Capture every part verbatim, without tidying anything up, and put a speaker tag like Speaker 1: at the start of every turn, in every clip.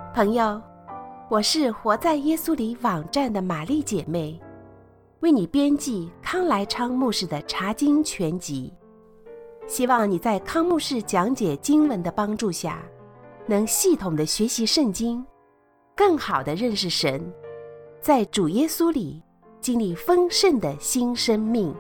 Speaker 1: 朋友，我是活在耶稣里网站的玛丽姐妹，为你编辑康来昌牧师的查经全集，希望你在康牧师讲解经文的帮助下，能系统的学习圣经，更好的认识神，在主耶稣里经历丰盛的新生命。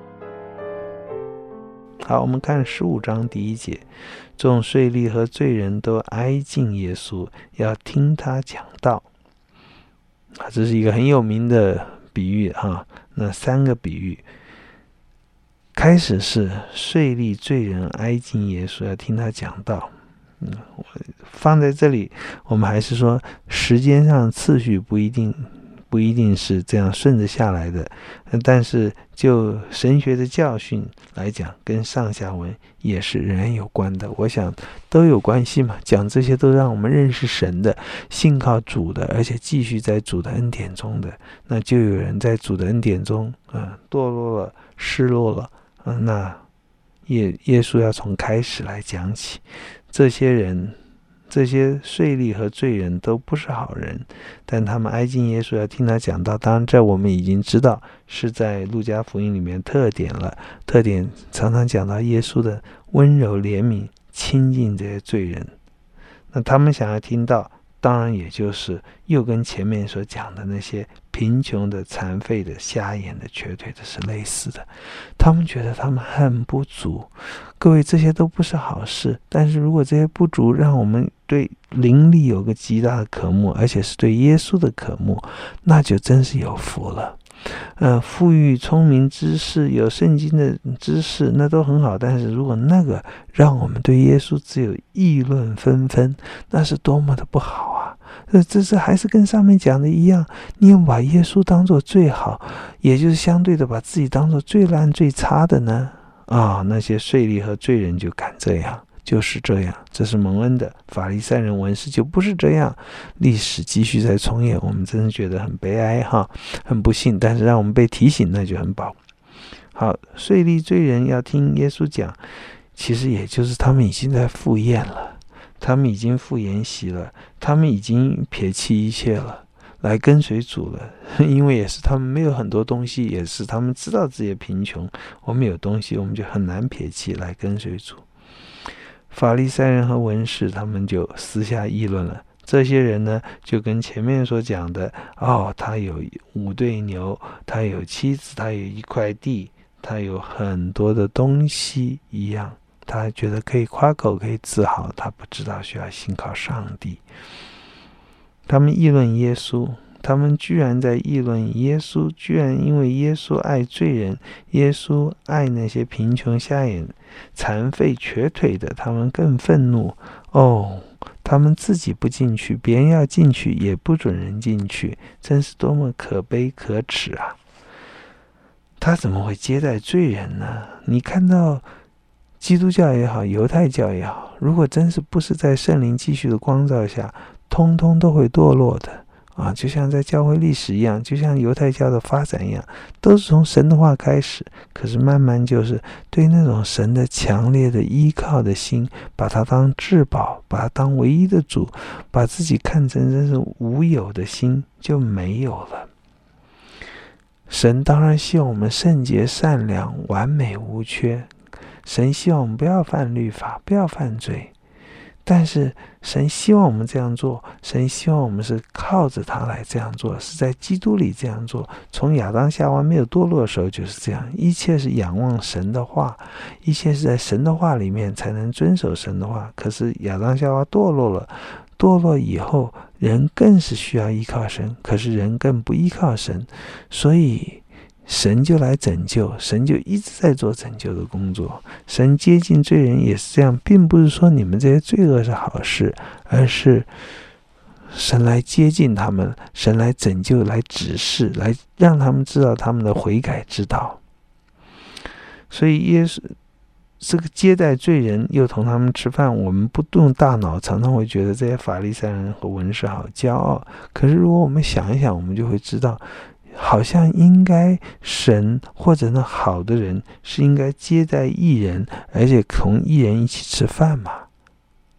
Speaker 2: 好，我们看十五章第一节，众税吏和罪人都挨近耶稣，要听他讲道。啊，这是一个很有名的比喻哈。那三个比喻，开始是税吏罪人挨近耶稣，要听他讲道。嗯，放在这里，我们还是说时间上次序不一定。不一定是这样顺着下来的，但是就神学的教训来讲，跟上下文也是仍然有关的。我想都有关系嘛，讲这些都让我们认识神的，信靠主的，而且继续在主的恩典中的，那就有人在主的恩典中，嗯，堕落了，失落了，嗯，那耶耶稣要从开始来讲起，这些人。这些税吏和罪人都不是好人，但他们挨近耶稣要听他讲道。当然这我们已经知道是在路加福音里面特点了，特点常常讲到耶稣的温柔怜悯亲近这些罪人。那他们想要听到，当然也就是又跟前面所讲的那些贫穷的、残废的、瞎眼的、瘸腿的是类似的。他们觉得他们很不足，各位，这些都不是好事，但是如果这些不足让我们对灵里有个极大的渴慕，而且是对耶稣的渴慕，那就真是有福了。呃，富裕、聪明、知识，有圣经的知识，那都很好，但是如果那个让我们对耶稣只有议论纷纷，那是多么的不好啊。这这是还是跟上面讲的一样，你有把耶稣当作最好，也就是相对的把自己当作最烂最差的呢？啊、哦，那些税吏和罪人就敢这样，就是这样，这是蒙恩的。法利赛人文士就不是这样，历史继续在重演，我们真的觉得很悲哀哈，很不幸，但是让我们被提醒，那就很宝。好，税吏罪人要听耶稣讲，其实也就是他们已经在赴宴了，他们已经赴筵席了，他们已经撇弃一切了。来跟随主了，因为也是他们没有很多东西，也是他们知道自己的贫穷，我们有东西我们就很难撇弃来跟随主。法利赛人和文士他们就私下议论了，这些人呢就跟前面所讲的，哦，他有五对牛，他有妻子，他有一块地，他有很多的东西一样，他觉得可以夸口，可以自豪，他不知道需要信靠上帝。他们议论耶稣，他们居然在议论耶稣，居然因为耶稣爱罪人，耶稣爱那些贫穷、瞎眼、残废、瘸腿的，他们更愤怒。哦，他们自己不进去，别人要进去也不准人进去，真是多么可悲可耻啊！他怎么会接待罪人呢？你看到基督教也好，犹太教也好，如果真是不是在圣灵继续的光照下，通通都会堕落的啊！就像在教会历史一样，就像犹太教的发展一样，都是从神的话开始，可是慢慢就是对那种神的强烈的依靠的心，把它当至宝，把它当唯一的主，把自己看成真是无有的心就没有了。神当然希望我们圣洁善良完美无缺，神希望我们不要犯律法，不要犯罪，但是神希望我们这样做，神希望我们是靠着他来这样做，是在基督里这样做。从亚当夏娃没有堕落的时候就是这样，一切是仰望神的话，一切是在神的话里面才能遵守神的话。可是亚当夏娃堕落了，堕落以后人更是需要依靠神，可是人更不依靠神，所以神就来拯救，神就一直在做拯救的工作。神接近罪人也是这样，并不是说你们这些罪恶是好事，而是神来接近他们，神来拯救，来指示，来让他们知道他们的悔改之道。所以耶稣这个接待罪人又同他们吃饭，我们不动大脑常常会觉得这些法利赛人和文士好骄傲，可是如果我们想一想，我们就会知道好像应该神或者那好的人是应该接待义人，而且同义人一起吃饭嘛。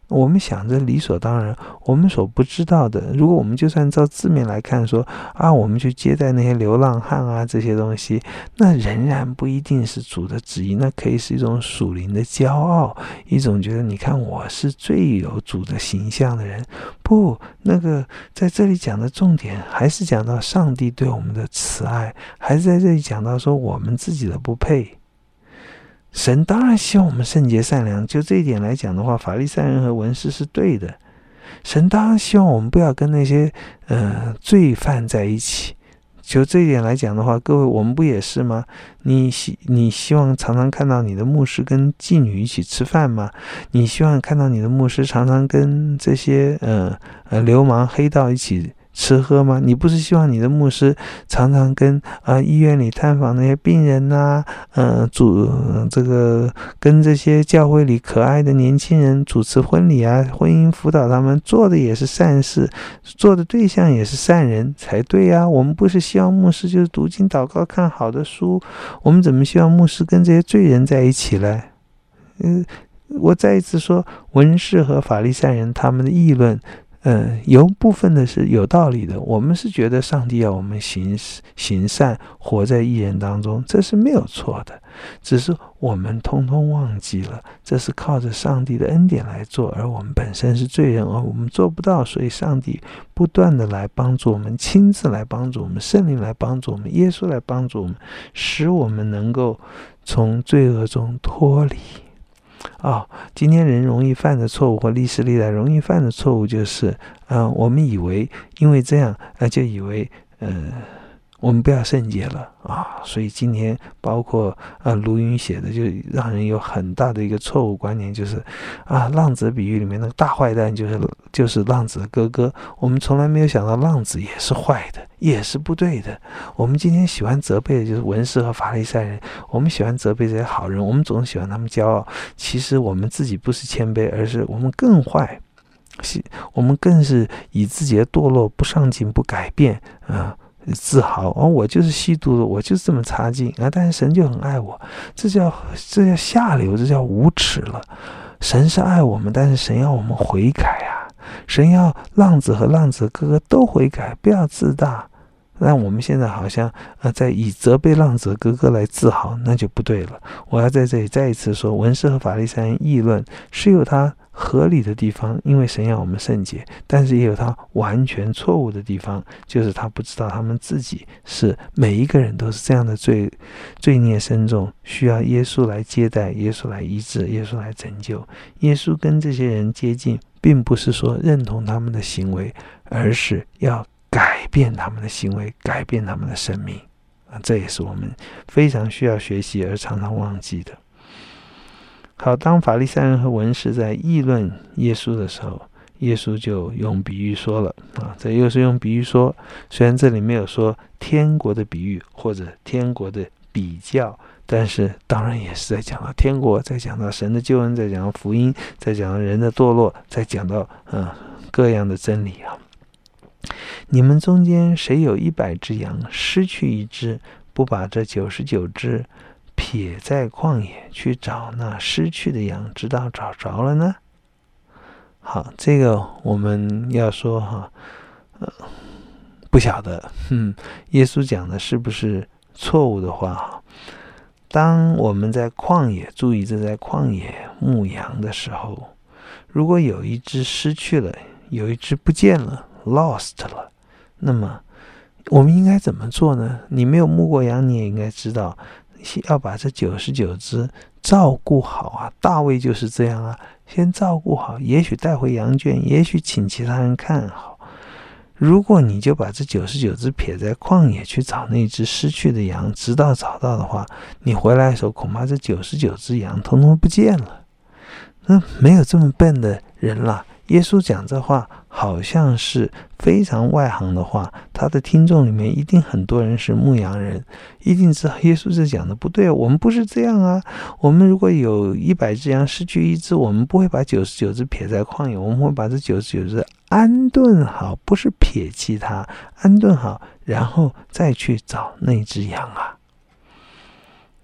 Speaker 2: 我们想着理所当然，我们所不知道的，如果我们就算照字面来看说啊，我们去接待那些流浪汉啊这些东西，那仍然不一定是主的旨意，那可以是一种属灵的骄傲，一种觉得你看我是最有主的形象的人。不，那个在这里讲的重点还是讲到上帝对我们的慈爱，还是在这里讲到说我们自己的不配。神当然希望我们圣洁善良，就这一点来讲的话，法利赛人和文士是对的。神当然希望我们不要跟那些呃罪犯在一起，就这一点来讲的话，各位我们不也是吗？你希你希望常常看到你的牧师跟妓女一起吃饭吗？你希望看到你的牧师常常跟这些呃呃流氓黑道一起吃喝吗？你不是希望你的牧师常常跟啊、呃、医院里探访那些病人呐、啊，呃主、呃、这个跟这些教会里可爱的年轻人主持婚礼啊，婚姻辅导他们，做的也是善事，做的对象也是善人才对啊。我们不是希望牧师就是读经祷告看好的书，我们怎么希望牧师跟这些罪人在一起呢？嗯、呃，我再一次说，文士和法利赛人他们的议论。嗯，有部分的是有道理的，我们是觉得上帝要我们行行善，活在义人当中，这是没有错的，只是我们通通忘记了，这是靠着上帝的恩典来做，而我们本身是罪人，而我们做不到，所以上帝不断的来帮助我们，亲自来帮助我们，圣灵来帮助我们，耶稣来帮助我们，使我们能够从罪恶中脱离。哦，今天人容易犯的错误，或历史历代容易犯的错误就是，呃，我们以为因为这样，呃，就以为，呃，我们不要圣洁了啊，所以今天包括呃卢云写的，就让人有很大的一个错误观念，就是啊，浪子比喻里面那个大坏蛋就是就是浪子的哥哥，我们从来没有想到浪子也是坏的，也是不对的。我们今天喜欢责备的就是文士和法利赛人，我们喜欢责备这些好人，我们总喜欢他们骄傲。其实我们自己不是谦卑，而是我们更坏，我们更是以自己的堕落、不上进、不改变啊。呃自豪哦，我就是吸毒的，我就是这么差劲啊！但是神就很爱我，这叫这叫下流，这叫无耻了。神是爱我们，但是神要我们悔改啊！神要浪子和浪子哥哥都悔改，不要自大。但我们现在好像呃在以责备浪子哥哥来自豪，那就不对了。我要在这里再一次说，文士和法利赛人议论是有他合理的地方，因为神要我们圣洁，但是也有他完全错误的地方，就是他不知道他们自己是每一个人都是这样的罪罪孽深重，需要耶稣来接待，耶稣来医治，耶稣来拯救。耶稣跟这些人接近，并不是说认同他们的行为，而是要改变他们的行为，改变他们的生命啊，这也是我们非常需要学习而常常忘记的。好，当法利赛人和文士在议论耶稣的时候，耶稣就用比喻说了啊，这又是用比喻说，虽然这里没有说天国的比喻或者天国的比较，但是当然也是在讲到天国，在讲到神的救恩，在讲到福音，在讲到人的堕落，在讲到嗯各样的真理啊。你们中间谁有一百只羊，失去一只，不把这九十九只撇在旷野，去找那失去的羊，直到找着了呢？好，这个我们要说哈，呃，不晓得，嗯，耶稣讲的是不是错误的话？当我们在旷野，注意这在旷野牧羊的时候，如果有一只失去了，有一只不见了 ，lost 了，那么我们应该怎么做呢？你没有牧过羊，你也应该知道，要把这九十九只照顾好啊。大卫就是这样啊，先照顾好，也许带回羊圈，也许请其他人看好。如果你就把这九十九只撇在旷野去找那只失去的羊，直到找到的话，你回来的时候恐怕这九十九只羊统统不见了。那没有这么笨的人啦。耶稣讲这话好像是非常外行的话，他的听众里面一定很多人是牧羊人，一定知道耶稣是讲的不对，我们不是这样啊。我们如果有一百只羊失去一只，我们不会把九十九只撇在旷野，我们会把这九十九只安顿好，不是撇弃它，安顿好，然后再去找那只羊啊。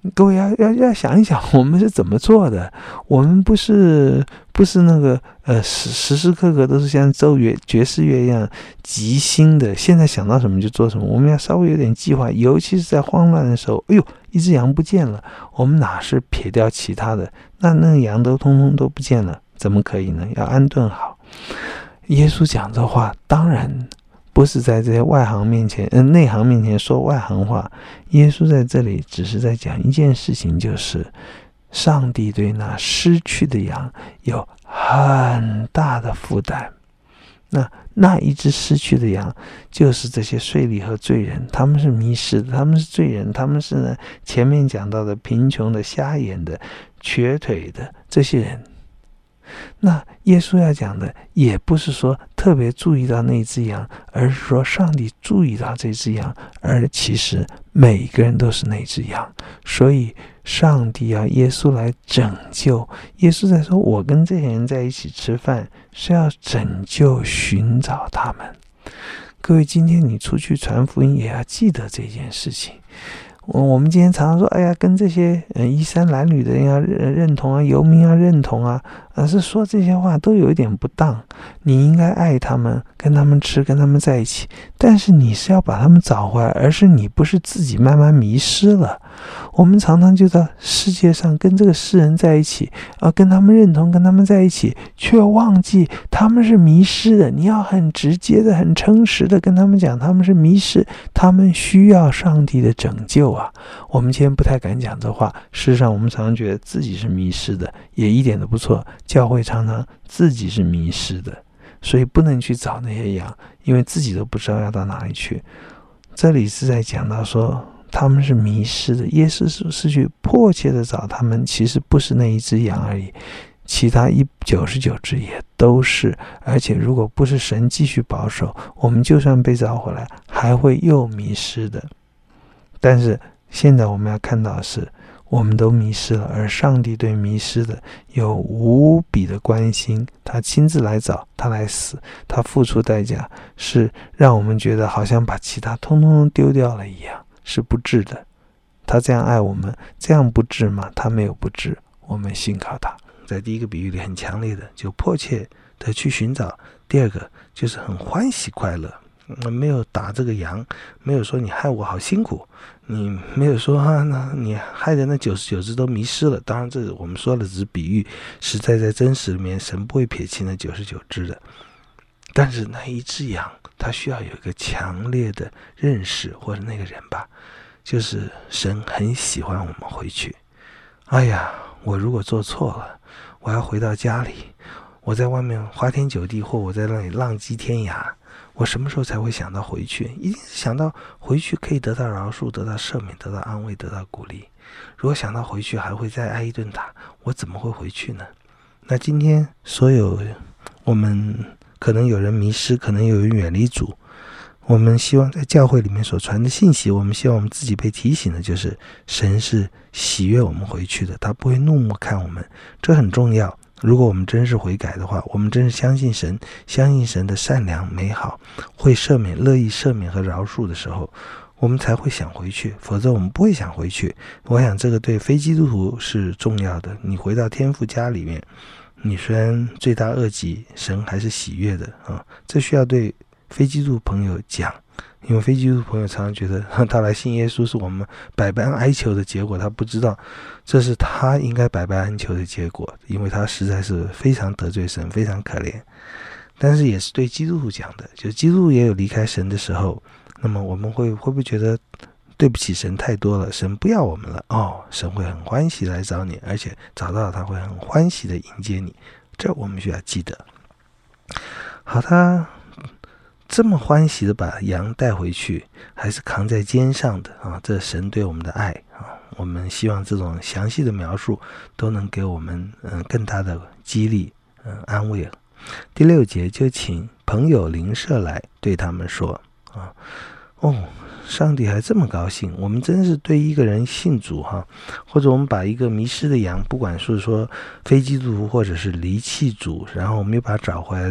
Speaker 2: 各位要要要想一想，我们是怎么做的？我们不是不是那个呃时时时刻刻都是像奏乐爵士乐一样即兴的，现在想到什么就做什么。我们要稍微有点计划，尤其是在慌乱的时候。哎呦，一只羊不见了，我们哪是撇掉其他的？那那个羊都通通都不见了，怎么可以呢？要安顿好。耶稣讲这话，当然不是在这些外行面前，呃，内行面前说外行话。耶稣在这里只是在讲一件事情，就是上帝对那失去的羊有很大的负担。那那一只失去的羊，就是这些税吏和罪人，他们是迷失的，他们是罪人，他们是呢前面讲到的贫穷的、瞎眼的、瘸腿的这些人。那耶稣要讲的也不是说特别注意到那只羊，而是说上帝注意到这只羊，而其实每个人都是那只羊。所以上帝要耶稣来拯救。耶稣在说，我跟这些人在一起吃饭是要拯救寻找他们。各位，今天你出去传福音也要记得这件事情。我们今天常常说，哎呀，跟这些嗯衣衫褴褛的人要认同啊，游民要认同啊，而是说这些话都有一点不当。你应该爱他们，跟他们吃，跟他们在一起，但是你是要把他们找回来，而是你不是自己慢慢迷失了。我们常常就在世界上跟这个世人在一起啊，跟他们认同，跟他们在一起，却忘记他们是迷失的。你要很直接的、很诚实的跟他们讲，他们是迷失，他们需要上帝的拯救啊。我们今天不太敢讲这话，事实上我们常常觉得自己是迷失的，也一点都不错。教会常常自己是迷失的，所以不能去找那些羊，因为自己都不知道要到哪里去。这里是在讲到说他们是迷失的，耶稣是去迫切的找他们，其实不是那一只羊而已，其他一九十九只也都是。而且如果不是神继续保守，我们就算被找回来，还会又迷失的。但是现在我们要看到的是，我们都迷失了，而上帝对迷失的有无比的关心，他亲自来找，他来死，他付出代价，是让我们觉得好像把其他通通丢掉了一样，是不智的。他这样爱我们，这样不智吗？他没有不智，我们信靠他。在第一个比喻里很强烈的，就迫切的去寻找；第二个就是很欢喜快乐，没有打这个羊，没有说你害我好辛苦，你没有说啊，那你害的那九十九只都迷失了。当然这我们说的只是比喻，实在在真实里面神不会撇弃那九十九只的。但是那一只羊，它需要有一个强烈的认识，或者那个人吧，就是神很喜欢我们回去。哎呀，我如果做错了，我要回到家里，我在外面花天酒地，或我在那里浪迹天涯，我什么时候才会想到回去？一定是想到回去可以得到饶恕，得到赦免，得到安慰，得到鼓励。如果想到回去还会再挨一顿打，我怎么会回去呢？那今天所有我们可能有人迷失，可能有人远离主，我们希望在教会里面所传的信息，我们希望我们自己被提醒的就是神是喜悦我们回去的，他不会怒目看我们，这很重要。如果我们真是悔改的话，我们真是相信神，相信神的善良美好，会赦免，乐意赦免和饶恕的时候，我们才会想回去，否则我们不会想回去。我想这个对非基督徒是重要的。你回到天父家里面，你虽然罪大恶极，神还是喜悦的啊，这需要对非基督徒朋友讲。因为非基督徒朋友常常觉得他来信耶稣是我们百般哀求的结果，他不知道这是他应该百般哀求的结果，因为他实在是非常得罪神，非常可怜。但是也是对基督徒讲的，就是基督徒也有离开神的时候，那么我们会会不会觉得对不起神太多了，神不要我们了？哦，神会很欢喜来找你，而且找到他会很欢喜的迎接你，这我们需要记得。好，他这么欢喜的把羊带回去，还是扛在肩上的啊！这神对我们的爱啊，我们希望这种详细的描述都能给我们嗯更大的激励嗯安慰。第六节就请朋友邻舍来对他们说啊，哦，上帝还这么高兴，我们真是对一个人信主哈，或者我们把一个迷失的羊，不管是说非基督徒或者是离弃主，然后我们又把它找回来的，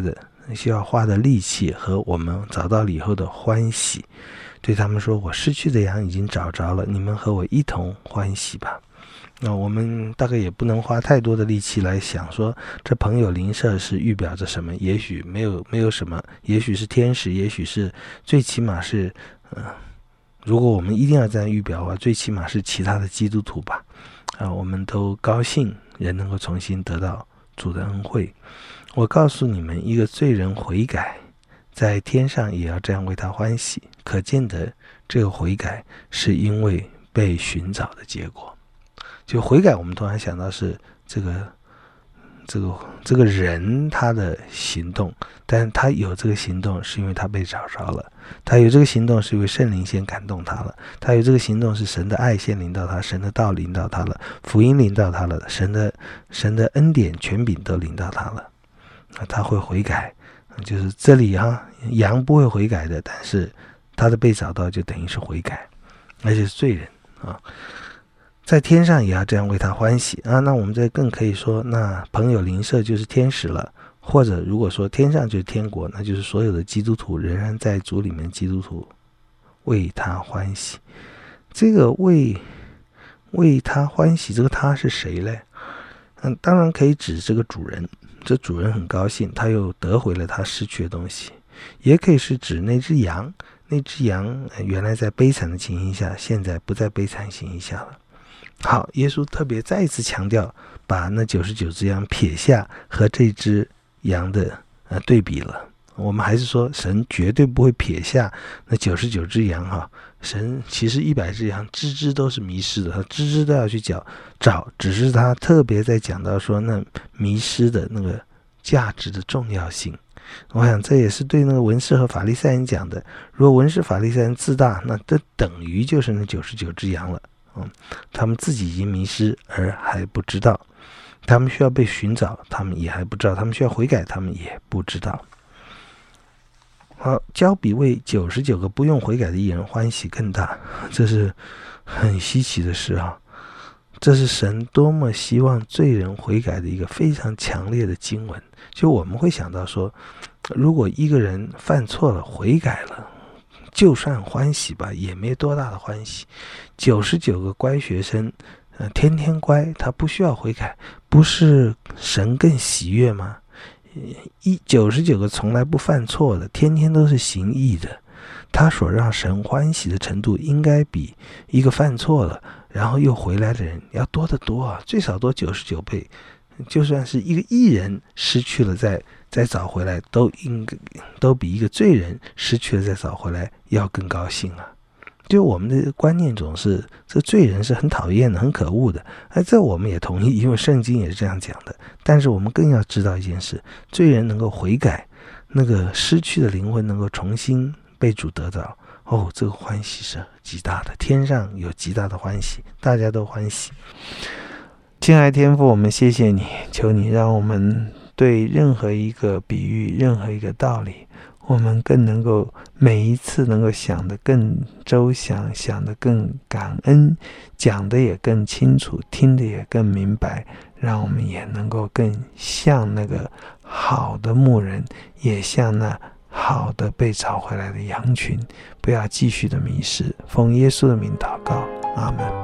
Speaker 2: 需要花的力气和我们找到了以后的欢喜。对他们说，我失去的羊已经找着了，你们和我一同欢喜吧。那我们大概也不能花太多的力气来想说这朋友邻舍是预表着什么，也许没有没有什么，也许是天使，也许是最起码是呃，如果我们一定要这样预表的话，最起码是其他的基督徒吧。啊，我们都高兴人能够重新得到主的恩惠。我告诉你们，一个罪人悔改，在天上也要这样为他欢喜，可见得这个悔改是因为被寻找的结果。就悔改，我们突然想到是这个这个这个人他的行动，但他有这个行动是因为他被找着了，他有这个行动是因为圣灵先感动他了，他有这个行动是神的爱先临到他，神的道临到他了，福音临到他了，神的神的恩典权柄都临到他了，他会悔改。就是这里啊，羊不会悔改的，但是他的被找到就等于是悔改，而且是罪人啊。在天上也要这样为他欢喜啊！那我们这更可以说，那朋友邻舍就是天使了，或者如果说天上就是天国，那就是所有的基督徒仍然在主里面，基督徒为他欢喜。这个为为他欢喜，这个他是谁嘞？嗯，当然可以指这个主人，这主人很高兴，他又得回了他失去的东西；也可以是指那只羊，那只羊原来在悲惨的情形下，现在不在悲惨情形下了。好，耶稣特别再一次强调，把那九十九只羊撇下和这只羊的呃对比了。我们还是说，神绝对不会撇下那九十九只羊哈。神其实一百只羊，只只都是迷失的，他只只都要去找找，只是他特别在讲到说那迷失的那个价值的重要性。我想这也是对那个文士和法利赛人讲的。如果文士法利赛人自大，那这等于就是那九十九只羊了。嗯，他们自己已经迷失而还不知道，他们需要被寻找，他们也还不知道，他们需要悔改，他们也不知道。好，交比为九十九个不用悔改的义人欢喜更大，这是很稀奇的事啊！这是神多么希望罪人悔改的一个非常强烈的经文。就我们会想到说，如果一个人犯错了悔改了，就算欢喜吧，也没多大的欢喜。九十九个乖学生，呃，天天乖，他不需要悔改，不是神更喜悦吗？一九十九个从来不犯错的，天天都是行义的，他所让神欢喜的程度，应该比一个犯错了然后又回来的人要多得多啊，最少多九十九倍。就算是一个义人失去了再再找回来，都应该都比一个罪人失去了再找回来要更高兴啊！就我们的观念总是这罪人是很讨厌的、很可恶的，哎，这我们也同意，因为圣经也是这样讲的。但是我们更要知道一件事：罪人能够悔改，那个失去的灵魂能够重新被主得到，哦，这个欢喜是极大的，天上有极大的欢喜，大家都欢喜。亲爱的天父，我们谢谢你，求你让我们对任何一个比喻、任何一个道理，我们更能够每一次能够想得更周详，想得更感恩，讲得也更清楚，听得也更明白，让我们也能够更像那个好的牧人，也像那好的被找回来的羊群，不要继续的迷失。奉耶稣的名祷告，阿们。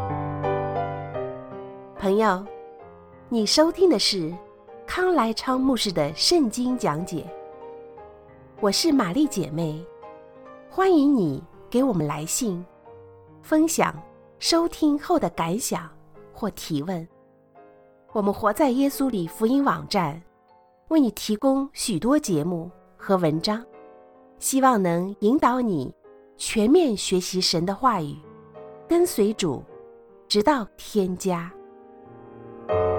Speaker 1: 朋友，你收听的是康来昌牧师的圣经讲解。我是玛丽姐妹，欢迎你给我们来信，分享收听后的感想或提问。我们活在耶稣里福音网站为你提供许多节目和文章，希望能引导你全面学习神的话语，跟随主，直到天家。